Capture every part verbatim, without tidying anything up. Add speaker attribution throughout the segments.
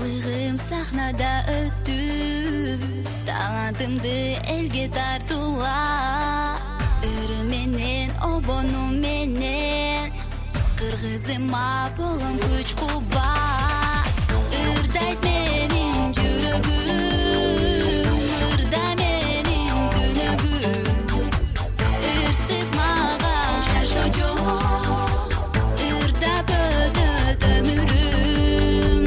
Speaker 1: Баалыгым сахнада өттү, талантымды элге тартуулап, ыры менен обону менен кыргызыма болом күч кубат. Ырдайт менин жүрөгүм, ырда менин күнөгүм, ырсыз мага жашоо жок, ырдап өтөт өмүрүм.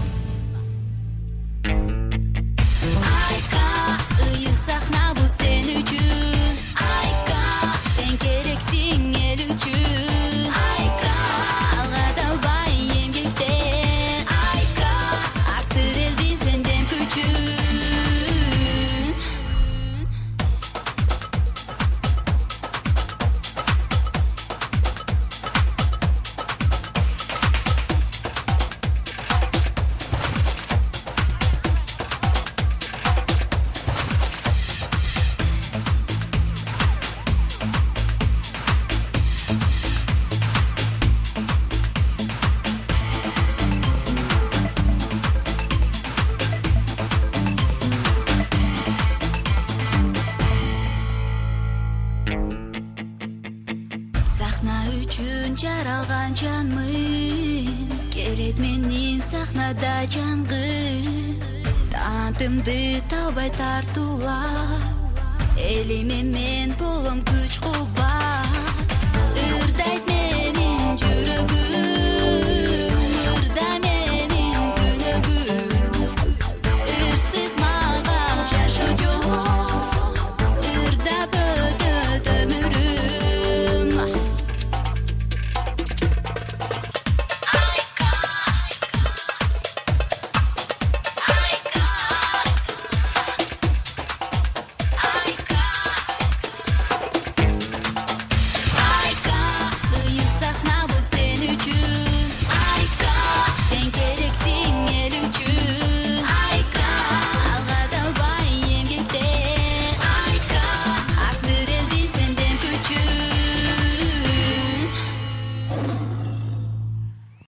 Speaker 1: Айка, ыйык сахна бул сен үчүн, айка, сен керексиң эл үчүн, айка, алга албай эмгектен, айка, артыр элди сенден күчүн. Сахна үчүн жаралган жанмын, келет менин сахнада жангын. Талантымды талбай тартуулап, элиме мен болом күч кубат. Ырдайт